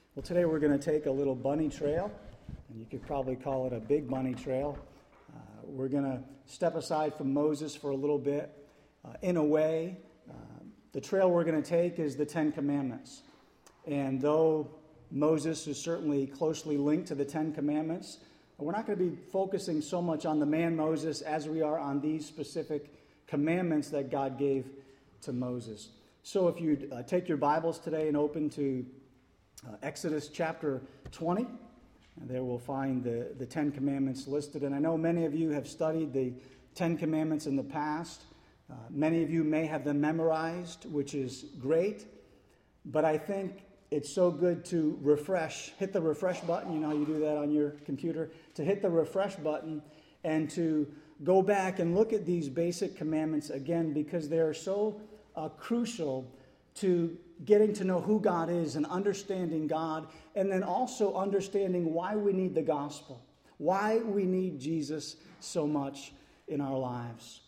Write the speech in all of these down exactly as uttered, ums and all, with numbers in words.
Well, today we're going to take a little bunny trail, and you could probably call it a big bunny trail. Uh, we're going to step aside from Moses for a little bit. Uh, in a way, uh, the trail we're going to take is the Ten Commandments. And though Moses is certainly closely linked to the Ten Commandments, we're not going to be focusing so much on the man Moses as we are on these specific commandments that God gave to Moses. So if you uh, take your Bibles today and open to uh, Exodus chapter twenty, and there we'll find the, the Ten Commandments listed. And I know many of you have studied the Ten Commandments in the past. Uh, many of you may have them memorized, which is great. But I think it's so good to refresh, hit the refresh button. You know how you do that on your computer? To hit the refresh button and to go back and look at these basic commandments again, because they're so uh, crucial to getting to know who God is and understanding God, and then also understanding why we need the gospel, why we need Jesus so much in our lives.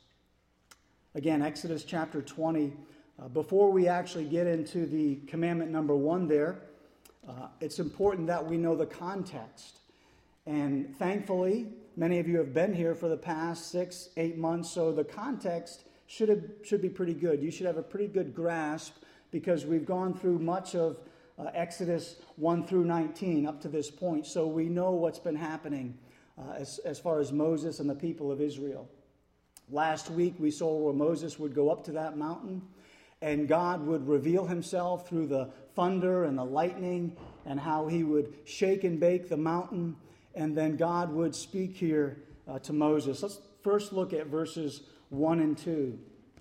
Again, Exodus chapter twenty. Uh, before we actually get into the commandment number one there, uh, it's important that we know the context. And thankfully, many of you have been here for the past six, eight months, so the context should have, should be pretty good. You should have a pretty good grasp, because we've gone through much of uh, Exodus one through nineteen up to this point, so we know what's been happening uh, as, as far as Moses and the people of Israel. Last week, we saw where Moses would go up to that mountain, and God would reveal himself through the thunder and the lightning, and how he would shake and bake the mountain, and then God would speak here uh, to Moses. Let's first look at verses one and two.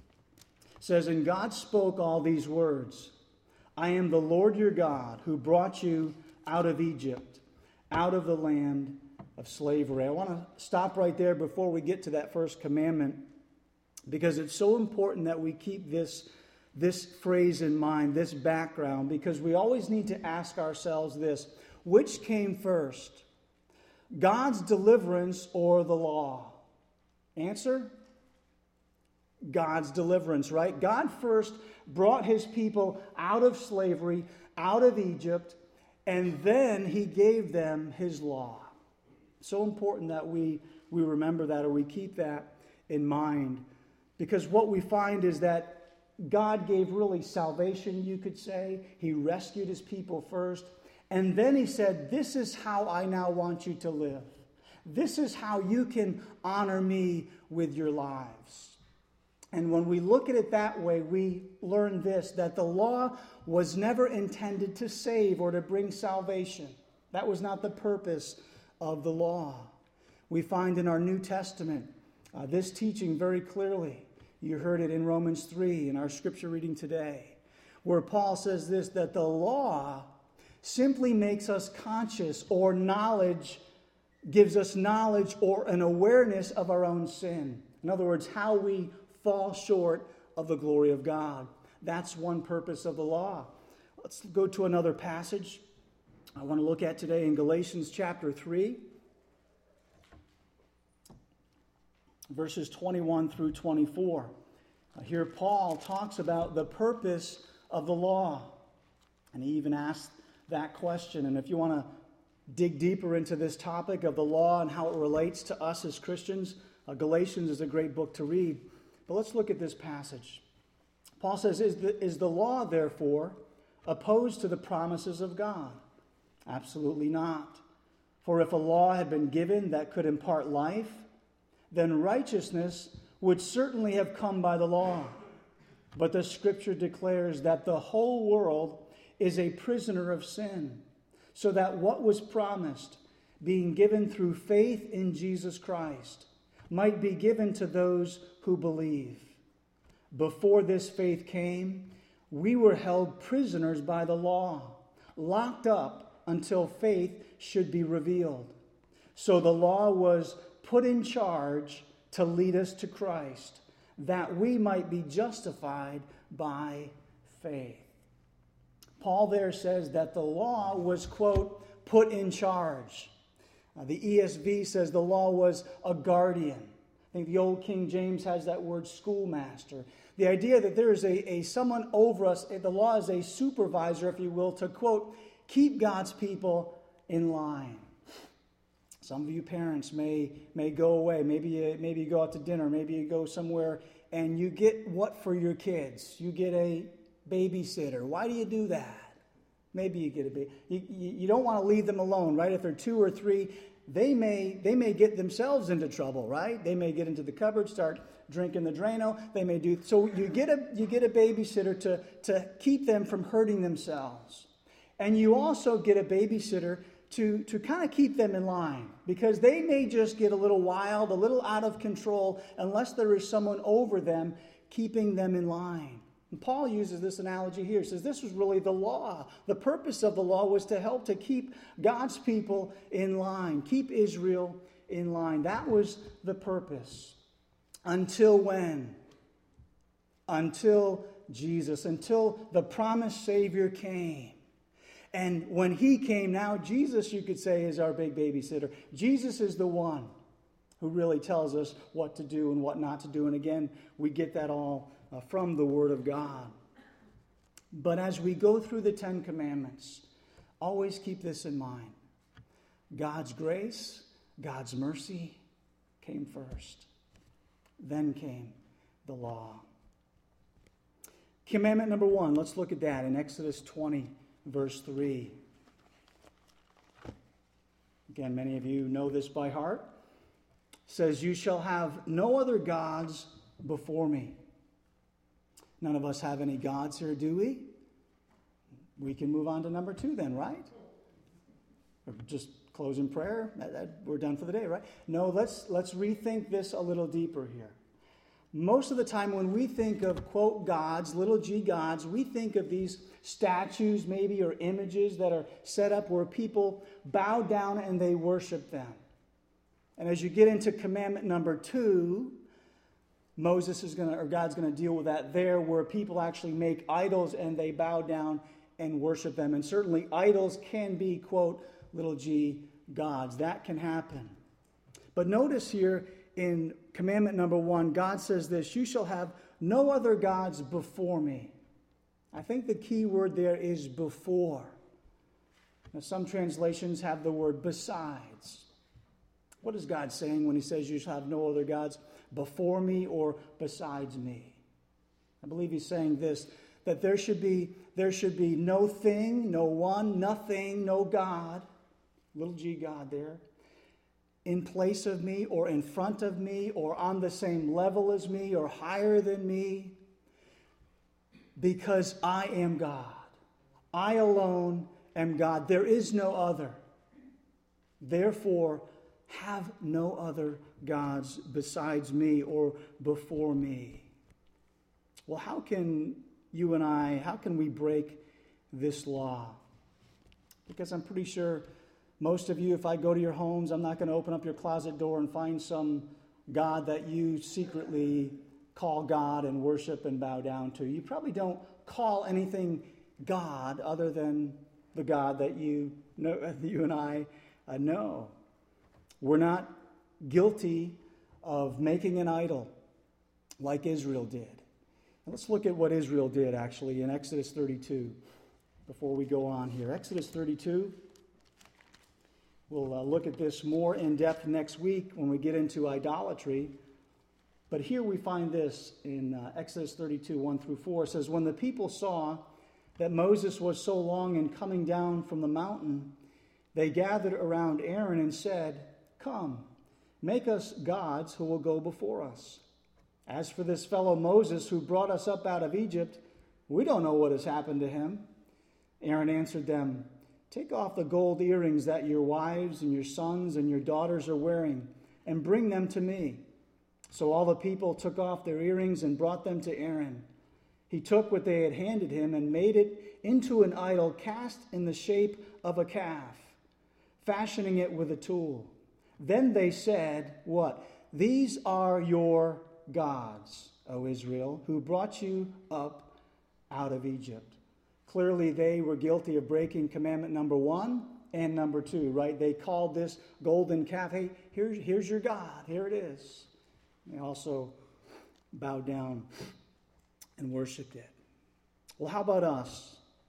It says, "And God spoke all these words, I am the Lord your God, who brought you out of Egypt, out of the land of slavery." I want to stop right there before we get to that first commandment, because it's so important that we keep this This phrase in mind, this background, because we always need to ask ourselves this: which came first, God's deliverance or the law? Answer: God's deliverance, right? God first brought his people out of slavery, out of Egypt, and then he gave them his law. So important that we, we remember that, or we keep that in mind, because what we find is that God gave really salvation, you could say. He rescued his people first. And then he said, this is how I now want you to live. This is how you can honor me with your lives. And when we look at it that way, we learn this, that the law was never intended to save or to bring salvation. That was not the purpose of the law. We find in our New Testament uh, this teaching very clearly. You heard it in Romans three in our scripture reading today, where Paul says this, that the law simply makes us conscious, or knowledge, gives us knowledge or an awareness of our own sin. In other words, how we fall short of the glory of God. That's one purpose of the law. Let's go to another passage I want to look at today in Galatians chapter three. Verses twenty-one through twenty-four. Here Paul talks about the purpose of the law. And he even asked that question. And if you want to dig deeper into this topic of the law and how it relates to us as Christians, uh, Galatians is a great book to read. But let's look at this passage. Paul says, is the, is the law, therefore, opposed to the promises of God? Absolutely not. For if a law had been given that could impart life, then righteousness would certainly have come by the law. But the scripture declares that the whole world is a prisoner of sin, so that what was promised, being given through faith in Jesus Christ, might be given to those who believe. Before this faith came, we were held prisoners by the law, locked up until faith should be revealed. So the law was put in charge to lead us to Christ, that we might be justified by faith. Paul there says that the law was, quote, put in charge. Uh, the E S V says the law was a guardian. I think the old King James has that word schoolmaster. The idea that there is a, a someone over us, the law is a supervisor, if you will, to, quote, Keep God's people in line. Some of you parents may may go away. Maybe you, maybe you go out to dinner. Maybe you go somewhere and you get what for your kids? You get a babysitter. Why do you do that? Maybe you get a baby. You, you, you don't want to leave them alone, right? If they're two or three, they may they may get themselves into trouble, right? They may get into the cupboard, start drinking the Drano. They may do so. You get a you get a babysitter to to keep them from hurting themselves, and you also get a babysitter to, to kind of keep them in line, because they may just get a little wild, a little out of control, unless there is someone over them keeping them in line. And Paul uses this analogy here. He says this was really the law. The purpose of the law was to help to keep God's people in line, keep Israel in line. That was the purpose. Until when? Until Jesus, until the promised Savior came. And when he came, now Jesus, you could say, is our big babysitter. Jesus is the one who really tells us what to do and what not to do. And again, we get that all uh, from the Word of God. But as we go through the Ten Commandments, always keep this in mind. God's grace, God's mercy came first. Then came the law. Commandment number one, let's look at that in Exodus twenty. Verse three. Again, many of you know this by heart. It says, you shall have no other gods before me. None of us have any gods here, do we? We can move on to number two then, right? Or just close in prayer. That, that, we're done for the day, right? No, let's, let's rethink this a little deeper here. Most of the time when we think of, quote, gods, little g gods, we think of these statues maybe or images that are set up where people bow down and they worship them. And as you get into commandment number two, Moses is going to, or God's going to deal with that there, where people actually make idols and they bow down and worship them. And certainly idols can be, quote, little g gods. That can happen. But notice here, in commandment number one, God says this, you shall have no other gods before me. I think the key word there is before. Now, some translations have the word besides. What is God saying when he says you shall have no other gods before me or besides me? I believe he's saying this, that there should be, there should be no thing, no one, nothing, no God, little g God there, in place of me or in front of me or on the same level as me or higher than me, because I am God. I alone am God. There is no other. Therefore, have no other gods besides me or before me. Well, how can you and I, how can we break this law? Because I'm pretty sure most of you, if I go to your homes, I'm not going to open up your closet door and find some God that you secretly call God and worship and bow down to. You probably don't call anything God other than the God that you know, you and I uh, know. We're not guilty of making an idol like Israel did. And let's look at what Israel did actually in Exodus thirty-two before we go on here. Exodus thirty-two. We'll uh, look at this more in depth next week when we get into idolatry. But here we find this in uh, Exodus thirty-two, one through four. It says, when the people saw that Moses was so long in coming down from the mountain, they gathered around Aaron and said, come, make us gods who will go before us. As for this fellow Moses who brought us up out of Egypt, we don't know what has happened to him. Aaron answered them, take off the gold earrings that your wives and your sons and your daughters are wearing, and bring them to me. So all the people took off their earrings and brought them to Aaron. He took what they had handed him and made it into an idol cast in the shape of a calf, fashioning it with a tool. Then they said, what? These are your gods, O Israel, who brought you up out of Egypt. Clearly, they were guilty of breaking commandment number one and number two, right? They called this golden calf, hey, here's, here's your God. Here it is. They also bowed down and worshipped it. Well, how about us?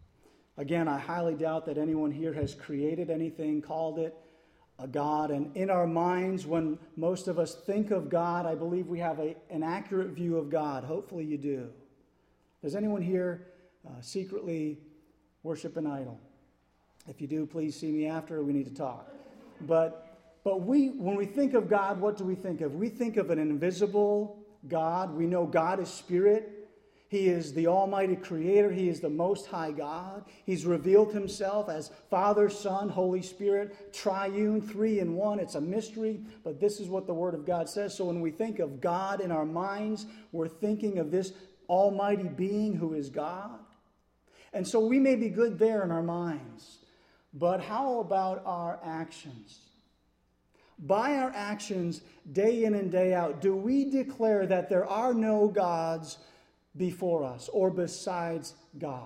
Again, I highly doubt that anyone here has created anything, called it a God. And in our minds, when most of us think of God, I believe we have a, an accurate view of God. Hopefully you do. Does anyone here uh, secretly worship an idol? If you do, please see me after. We need to talk. But, but we, when we think of God, what do we think of? We think of an invisible God. We know God is spirit. He is the Almighty Creator. He is the Most High God. He's revealed Himself as Father, Son, Holy Spirit, triune, three in one. It's a mystery, but this is what the Word of God says. So when we think of God in our minds, we're thinking of this Almighty Being who is God. And so we may be good there in our minds, but how about our actions? By our actions, day in and day out, do we declare that there are no gods before us or besides God?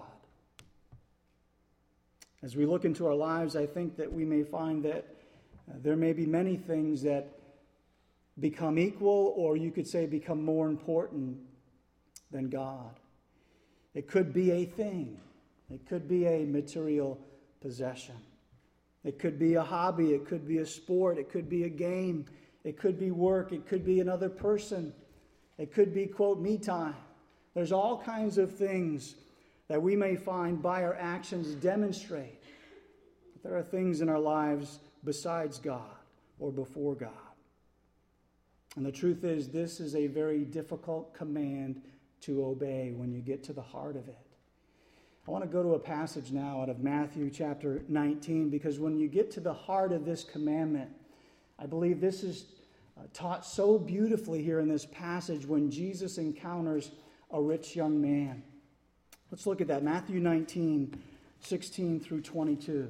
As we look into our lives, I think that we may find that uh, there may be many things that become equal, or you could say become more important than God. It could be a thing. It could be a material possession. It could be a hobby. It could be a sport. It could be a game. It could be work. It could be another person. It could be, quote, me time. There's all kinds of things that we may find by our actions demonstrate that there are things in our lives besides God or before God. And the truth is, this is a very difficult command to obey when you get to the heart of it. I want to go to a passage now out of Matthew chapter nineteen, because when you get to the heart of this commandment, I believe this is taught so beautifully here in this passage when Jesus encounters a rich young man. Let's look at that. Matthew nineteen, sixteen through twenty-two.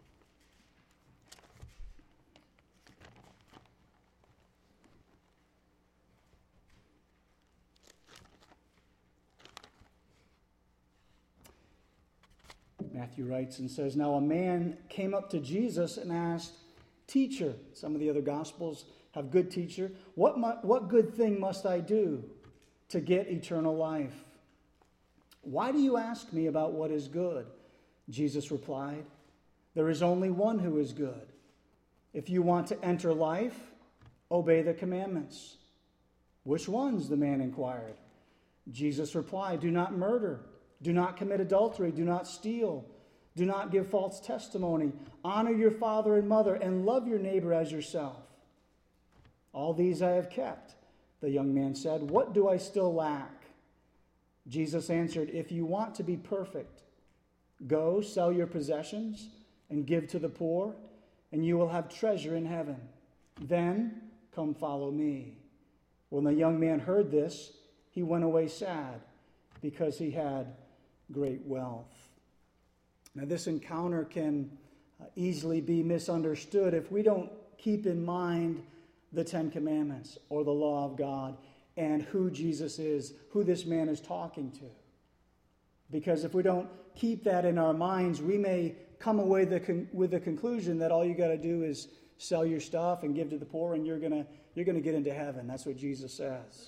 Matthew writes and says, "Now a man came up to Jesus and asked, 'Teacher,'" some of the other Gospels have good teacher, what, mu- what good thing must I do to get eternal life?" "Why do you ask me about what is good?" Jesus replied. "There is only one who is good. If you want to enter life, obey the commandments." "Which ones?" the man inquired. Jesus replied, "Do not murder. Do not commit adultery. Do not steal. Do not give false testimony. Honor your father and mother, and love your neighbor as yourself." "All these I have kept," the young man said. "What do I still lack?" Jesus answered, "If you want to be perfect, go sell your possessions and give to the poor, and you will have treasure in heaven. Then come follow me." When the young man heard this, he went away sad, because he had great wealth. Now, this encounter can uh, easily be misunderstood if we don't keep in mind the Ten Commandments or the law of God and who Jesus is, who this man is talking to. Because if we don't keep that in our minds, we may come away the con- with the conclusion that all you got to do is sell your stuff and give to the poor, and you're gonna you're gonna get into heaven. That's what Jesus says.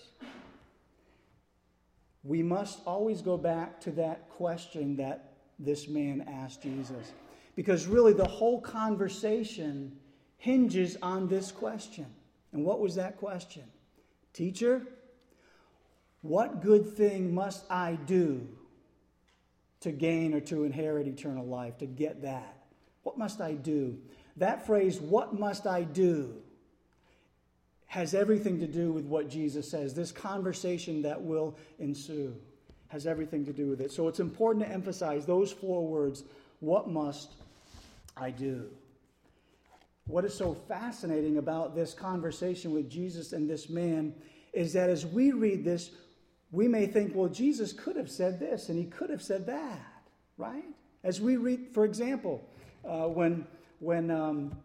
We must always go back to that question that this man asked Jesus. Because really the whole conversation hinges on this question. And what was that question? "Teacher, what good thing must I do to gain or to inherit eternal life, to get that? What must I do?" That phrase, "what must I do," has everything to do with what Jesus says. This conversation that will ensue has everything to do with it. So it's important to emphasize those four words, what must I do? What is so fascinating about this conversation with Jesus and this man is that as we read this, we may think, well, Jesus could have said this and he could have said that, right? As we read, for example, uh, when, when um,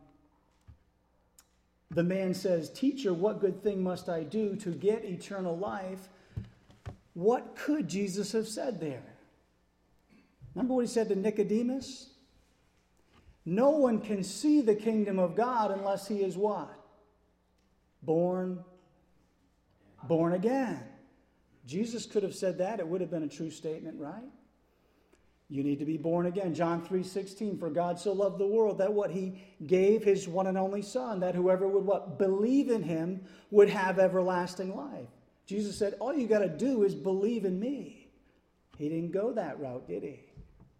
the man says, "Teacher, what good thing must I do to get eternal life?" What could Jesus have said there? Remember what he said to Nicodemus? No one can see the kingdom of God unless he is what? Born, born again. Jesus could have said that. It would have been a true statement, right? You need to be born again. John three sixteen, for God so loved the world that what he gave his one and only Son, that whoever would what? Believe in him would have everlasting life. Jesus said, all you got to do is believe in me. He didn't go that route, did he?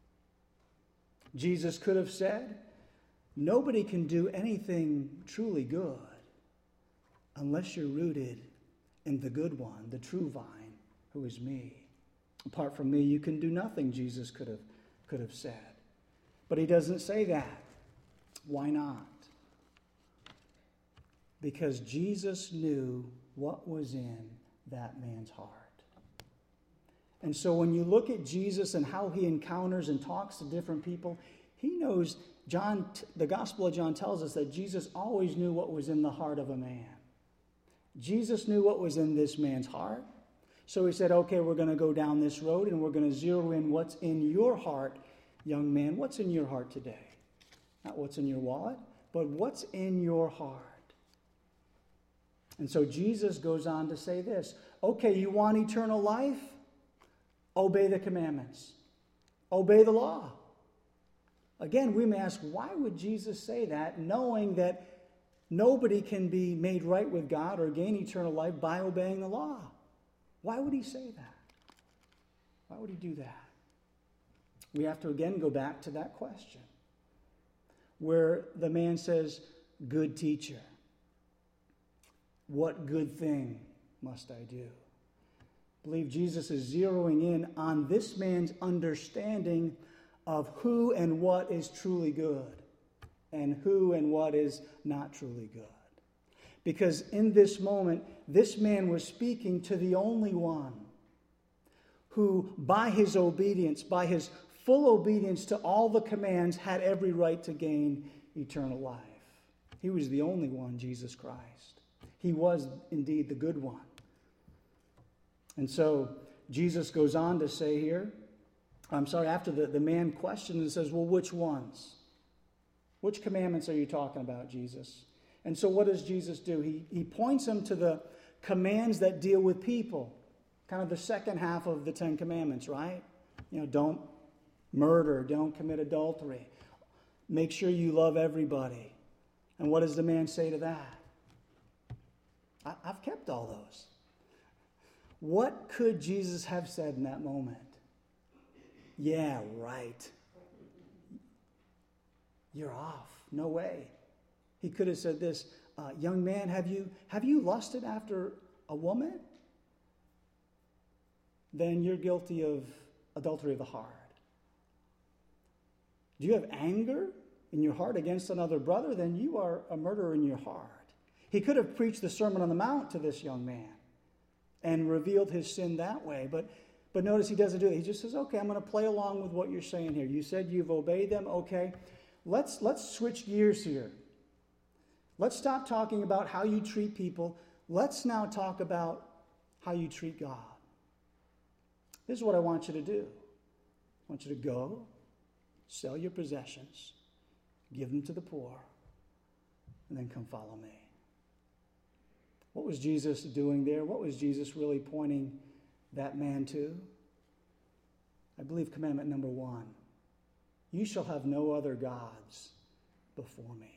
Jesus could have said, nobody can do anything truly good unless you're rooted in the good one, the true vine, who is me. Apart from me, you can do nothing, Jesus could have, could have said. But he doesn't say that. Why not? Because Jesus knew what was in that man's heart. And so when you look at Jesus and how he encounters and talks to different people, he knows, John, the Gospel of John tells us that Jesus always knew what was in the heart of a man. Jesus knew what was in this man's heart. So he said, okay, we're going to go down this road and we're going to zero in what's in your heart, young man. What's in your heart today? Not what's in your wallet, but what's in your heart. And so Jesus goes on to say this, okay, you want eternal life? Obey the commandments. Obey the law. Again, we may ask, why would Jesus say that, knowing that nobody can be made right with God or gain eternal life by obeying the law? Why would he say that? Why would he do that? We have to again go back to that question where the man says, good teacher, what good thing must I do? I believe Jesus is zeroing in on this man's understanding of who and what is truly good and who and what is not truly good. Because in this moment, this man was speaking to the only one who, by his obedience, by his full obedience to all the commands, had every right to gain eternal life. He was the only one, Jesus Christ. He was indeed the good one. And so Jesus goes on to say here, I'm sorry, after the, the man questions and says, well, which ones? Which commandments are you talking about, Jesus? And so what does Jesus do? He, he points him to the commands that deal with people. Kind of the second half of the Ten Commandments, right? You know, don't murder, don't commit adultery. Make sure you love everybody. And what does the man say to that? I, I've kept all those. What could Jesus have said in that moment? Yeah, right. You're off. No way. He could have said this, uh, young man, have you, have you lusted after a woman? Then you're guilty of adultery of the heart. Do you have anger in your heart against another brother? Then you are a murderer in your heart. He could have preached the Sermon on the Mount to this young man and revealed his sin that way. But, but notice he doesn't do it. He just says, okay, I'm going to play along with what you're saying here. You said you've obeyed them. Okay, let's, let's switch gears here. Let's stop talking about how you treat people. Let's now talk about how you treat God. This is what I want you to do. I want you to go, sell your possessions, give them to the poor, and then come follow me. What was Jesus doing there? What was Jesus really pointing that man to? I believe commandment number one, you shall have no other gods before me.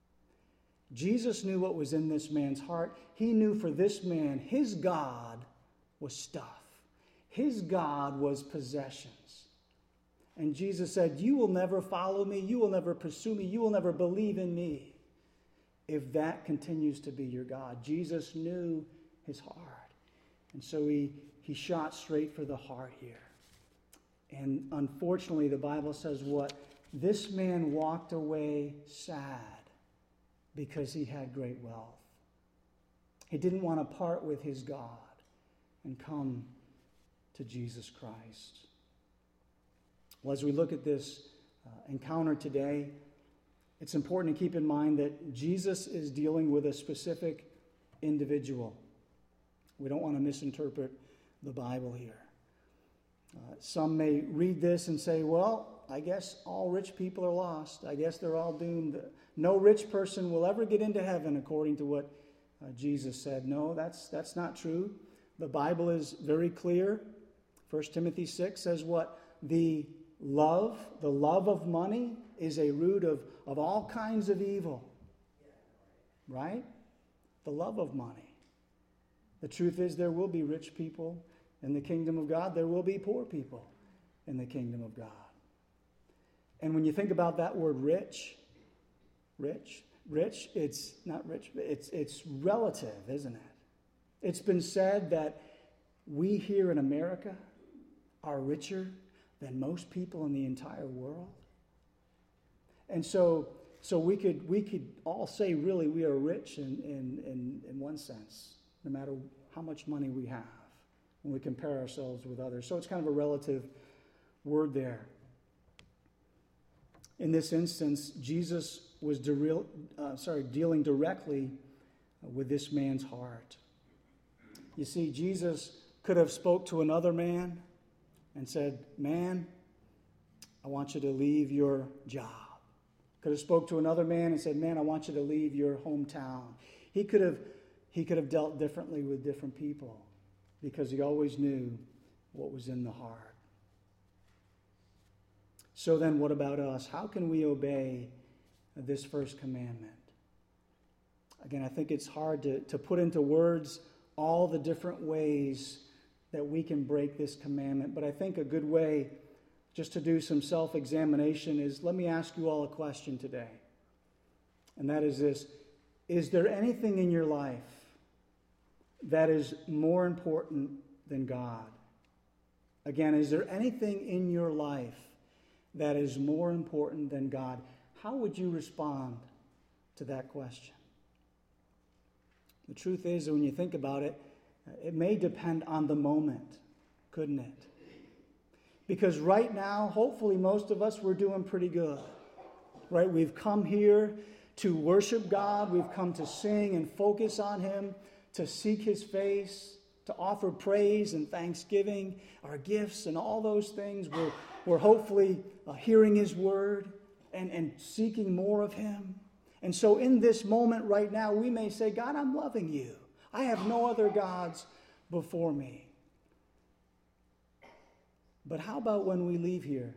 Jesus knew what was in this man's heart. He knew for this man, his God was stuff. His God was possessions. And Jesus said, you will never follow me. You will never pursue me. You will never believe in me if that continues to be your God. Jesus knew his heart. And so he, he shot straight for the heart here. And unfortunately, the Bible says what? This man walked away sad because he had great wealth. He didn't want to part with his God and come to Jesus Christ. Well, as we look at this uh, encounter today, it's important to keep in mind that Jesus is dealing with a specific individual. We don't want to misinterpret the Bible here. Uh, some may read this and say, well, I guess all rich people are lost. I guess they're all doomed. No rich person will ever get into heaven, according to what uh, Jesus said. No, that's, that's not true. The Bible is very clear. First Timothy six says what? The Love, the love of money, is a root of, of all kinds of evil. Right? The love of money. The truth is, there will be rich people in the kingdom of God. There will be poor people in the kingdom of God. And when you think about that word rich, rich, rich, it's not rich, it's, it's relative, isn't it? It's been said that we here in America are richer than most people in the entire world. And so, so we could we could all say really we are rich in, in, in, in one sense, no matter how much money we have when we compare ourselves with others. So it's kind of a relative word there. In this instance, Jesus was de- uh, sorry, dealing directly with this man's heart. You see, Jesus could have spoke to another man and said, "Man, I want you to leave your job." Could have spoke to another man and said, "Man, I want you to leave your hometown." He could have he could have dealt differently with different people because he always knew what was in the heart. So then what about us? How can we obey this first commandment? Again, I think it's hard to, to put into words all the different ways that we can break this commandment, but I think a good way just to do some self-examination is, let me ask you all a question today. And that is this: is there anything in your life that is more important than God? Again, is there anything in your life that is more important than God? How would you respond to that question? The truth is that when you think about it, it may depend on the moment, couldn't it? Because right now, hopefully most of us, we're doing pretty good. Right? We've come here to worship God. We've come to sing and focus on Him, to seek His face, to offer praise and thanksgiving, our gifts and all those things. We're, we're hopefully uh, hearing His word and, and seeking more of Him. And so in this moment right now, we may say, "God, I'm loving you. I have no other gods before me." But how about when we leave here?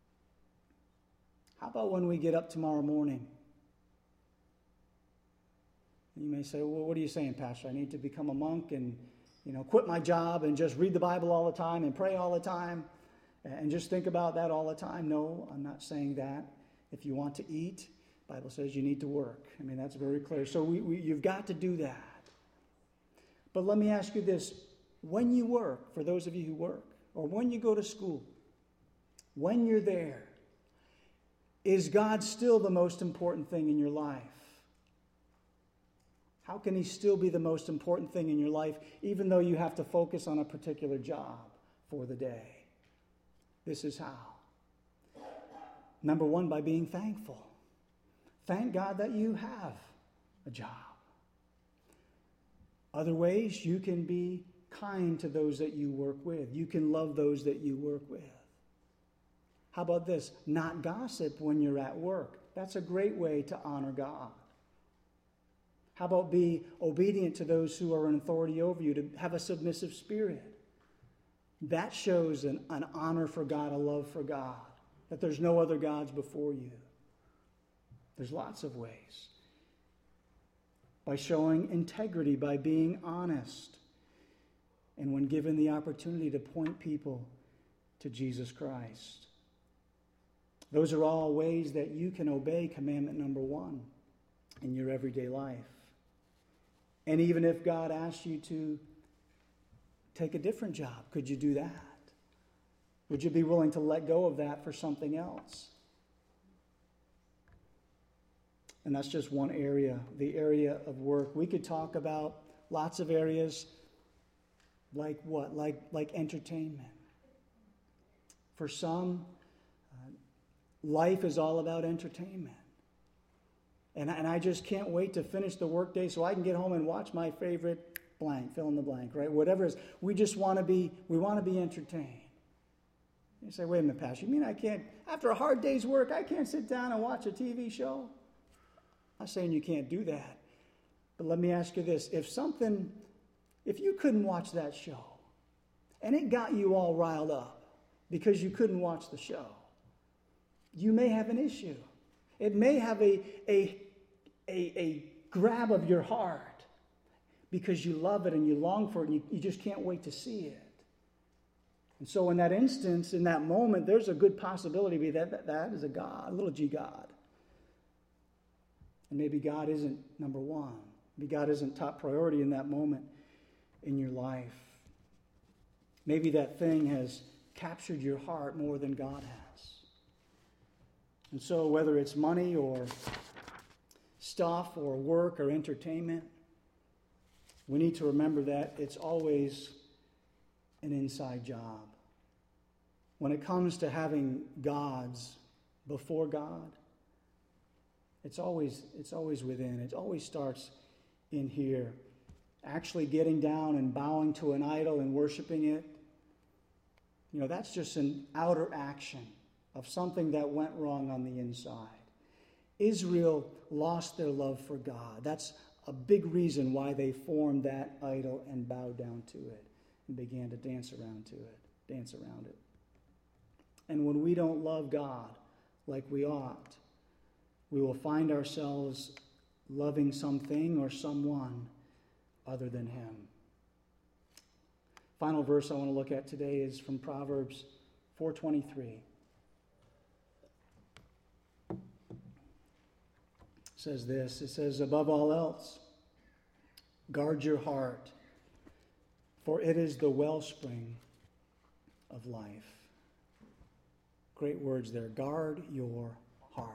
How about when we get up tomorrow morning? You may say, "Well, what are you saying, Pastor? I need to become a monk and, you know, quit my job and just read the Bible all the time and pray all the time and just think about that all the time." No, I'm not saying that. If you want to eat, the Bible says you need to work. I mean, that's very clear. So we, we, you've got to do that. But let me ask you this. When you work, for those of you who work, or when you go to school, when you're there, is God still the most important thing in your life? How can He still be the most important thing in your life, even though you have to focus on a particular job for the day? This is how. Number one, by being thankful. Thank God that you have a job. Other ways, you can be kind to those that you work with. You can love those that you work with. How about this? Not gossip when you're at work. That's a great way to honor God. How about be obedient to those who are in authority over you, to have a submissive spirit? That shows an, an honor for God, a love for God, that there's no other gods before you. There's lots of ways. By showing integrity, by being honest, and when given the opportunity to point people to Jesus Christ. Those are all ways that you can obey commandment number one in your everyday life. And even if God asks you to take a different job, could you do that? Would you be willing to let go of that for something else? And that's just one area, the area of work. We could talk about lots of areas. Like what? Like, like entertainment. For some, uh, life is all about entertainment. And, and I just can't wait to finish the workday so I can get home and watch my favorite blank, fill in the blank, right? Whatever it is. We just want to be, we want to be entertained. You say, "Wait a minute, Pastor, you mean I can't, after a hard day's work, I can't sit down and watch a T V show?" I'm not saying you can't do that. But let me ask you this. If something... If you couldn't watch that show, and it got you all riled up because you couldn't watch the show, you may have an issue. It may have a, a, a, a grab of your heart because you love it and you long for it and you, you just can't wait to see it. And so in that instance, in that moment, there's a good possibility that that, that is a God, a little g God. And maybe God isn't number one. Maybe God isn't top priority in that moment in your life. Maybe that thing has captured your heart more than God has. And so whether it's money or stuff or work or entertainment, we need to remember that it's always an inside job. When it comes to having gods before God, it's always it's always within. It always starts in here. Actually getting down and bowing to an idol and worshiping it, you know, that's just an outer action of something that went wrong on the inside. Israel lost their love for God. That's a big reason why they formed that idol and bowed down to it and began to dance around to it, dance around it. And when we don't love God like we ought, we will find ourselves loving something or someone other than Him. Final verse I want to look at today is from Proverbs four twenty-three. It says this, it says, above all else, guard your heart, for it is the wellspring of life. Great words there. Guard your heart.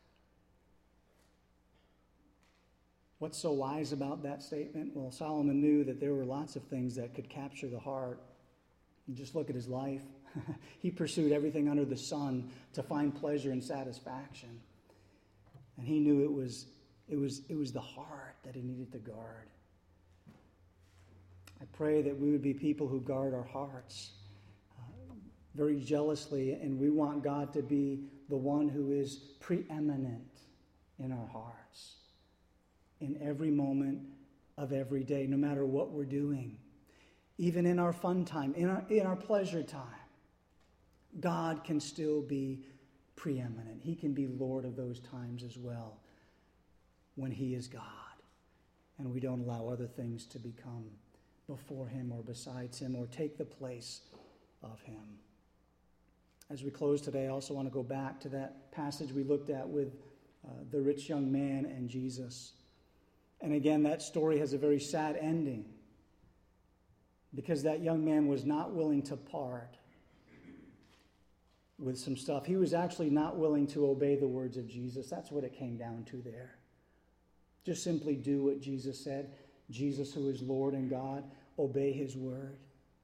What's so wise about that statement? Well, Solomon knew that there were lots of things that could capture the heart. You just look at his life. He pursued everything under the sun to find pleasure and satisfaction. And he knew it was, it was, it was the heart that he needed to guard. I pray that we would be people who guard our hearts uh, very jealously, and we want God to be the one who is preeminent in our hearts in every moment of every day, no matter what we're doing. Even in our fun time, in our, in our pleasure time, God can still be preeminent. He can be Lord of those times as well when He is God and we don't allow other things to become before Him or besides Him or take the place of Him. As we close today, I also want to go back to that passage we looked at with uh, the rich young man and Jesus. And again, that story has a very sad ending because that young man was not willing to part with some stuff. He was actually not willing to obey the words of Jesus. That's what it came down to there. Just simply do what Jesus said. Jesus, who is Lord and God, obey His word.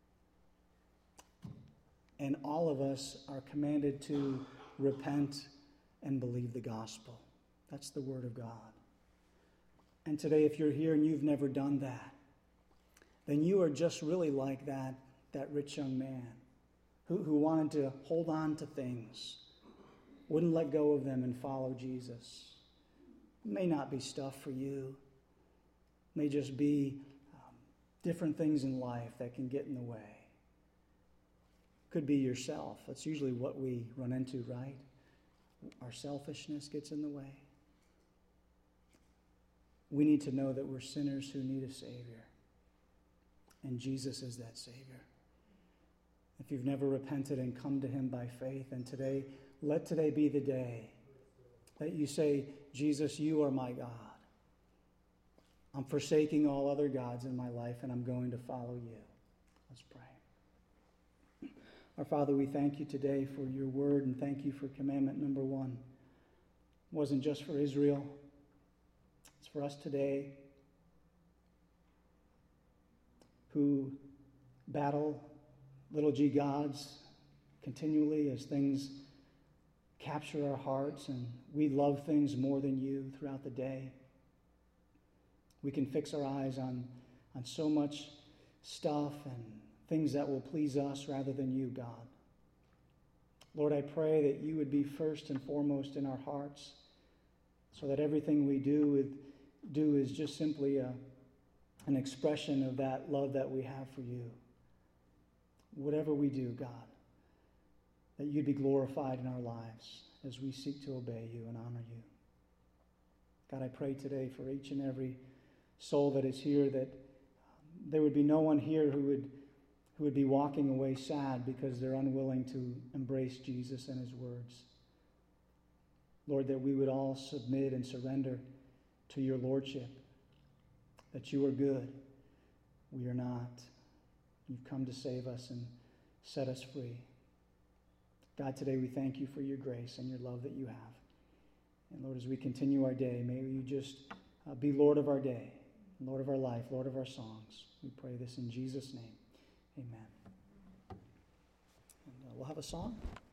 And all of us are commanded to repent and believe the gospel. That's the word of God. And today, if you're here and you've never done that, then you are just really like that, that rich young man who, who wanted to hold on to things, wouldn't let go of them and follow Jesus. It may not be stuff for you. It may just be um, different things in life that can get in the way. Could be yourself. That's usually what we run into, right? Our selfishness gets in the way. We need to know that we're sinners who need a Savior. And Jesus is that Savior. If you've never repented and come to Him by faith, and today, let today be the day that you say, Jesus, you are my God. I'm forsaking all other gods in my life, and I'm going to follow you. Let's pray. Our Father, we thank you today for your word, and thank you for commandment number one. It wasn't just for Israel. It's for us today who battle little g gods continually as things capture our hearts and we love things more than you throughout the day. We can fix our eyes on, on so much stuff and things that will please us rather than you, God. Lord, I pray that you would be first and foremost in our hearts so that everything we do would do is just simply a, an expression of that love that we have for you. Whatever we do, God, that you'd be glorified in our lives. as we seek to obey you and honor you. God, I pray today for each and every soul that is here, that um, there would be no one here who would who would be walking away sad because they're unwilling to embrace Jesus and his words. Lord, that we would all submit and surrender to your lordship, that you are good, we are not. You've come to save us and set us free. God, today we thank you for your grace and your love that you have. And Lord, as we continue our day, may you just uh, be Lord of our day, Lord of our life, Lord of our songs. We pray this in Jesus' name. Amen. And uh, we'll have a song.